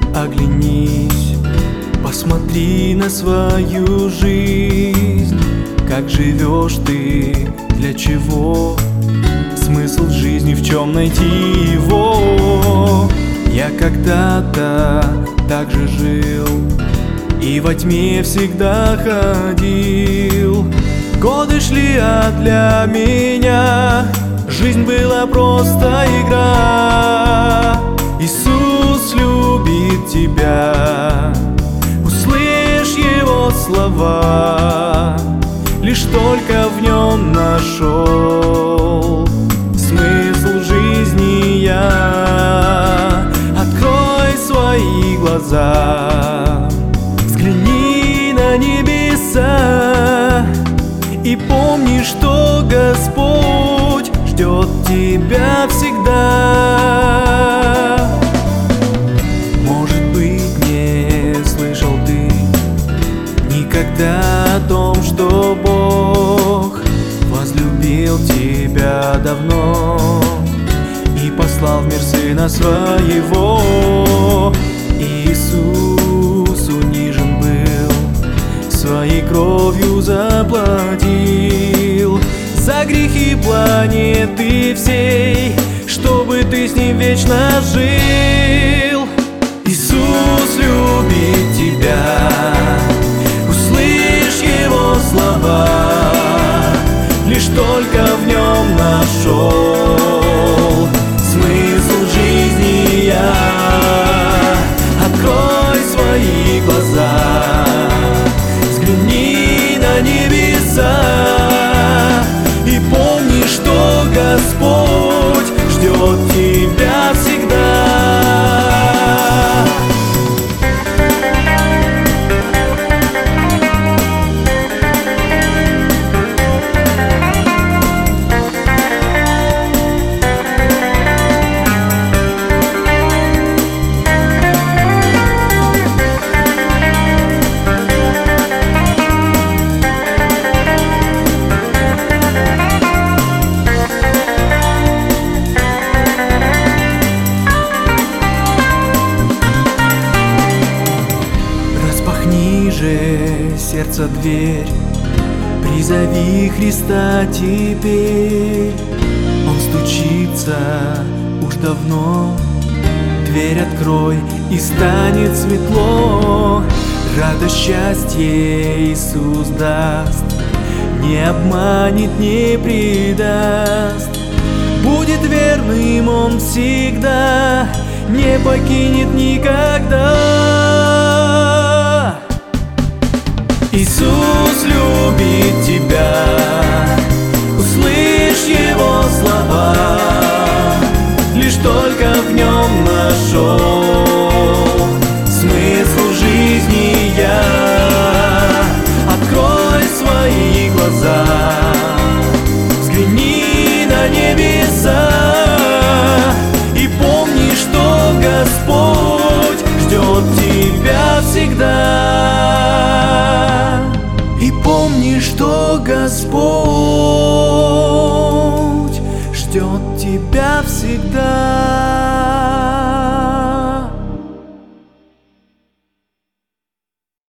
Оглянись, посмотри на свою жизнь. Как живешь ты, для чего? Смысл жизни, в чем найти его? Я когда-то так же жил и во тьме всегда ходил. Годы шли, а для меня жизнь была просто игра. Иисус любит тебя, услышь Его слова. Лишь только в Нем нашел смысл жизни я. Открой свои глаза, взгляни на небеса и помни, что Господь ждет тебя всегда. Может быть, не слышал ты никогда о том, что Бог возлюбил тебя давно и послал в мир Сына Своего. Иисус унижен был, своей кровью заплатил за грехи планеты всей, чтобы ты с Ним вечно жил. Иисус любит тебя, услышь Его слова. Лишь только в Нем нашел смысл жизни я. Открой свои глаза, взгляни на небеса и помни, что Господь ждет тебя всегда. Ниже сердца дверь, призови Христа теперь. Он стучится уж давно, дверь открой и станет светло. Радость, счастье Иисус даст, не обманет, не предаст. Будет верным Он всегда, не покинет никогда. Иисус любит тебя, услышь Его слова.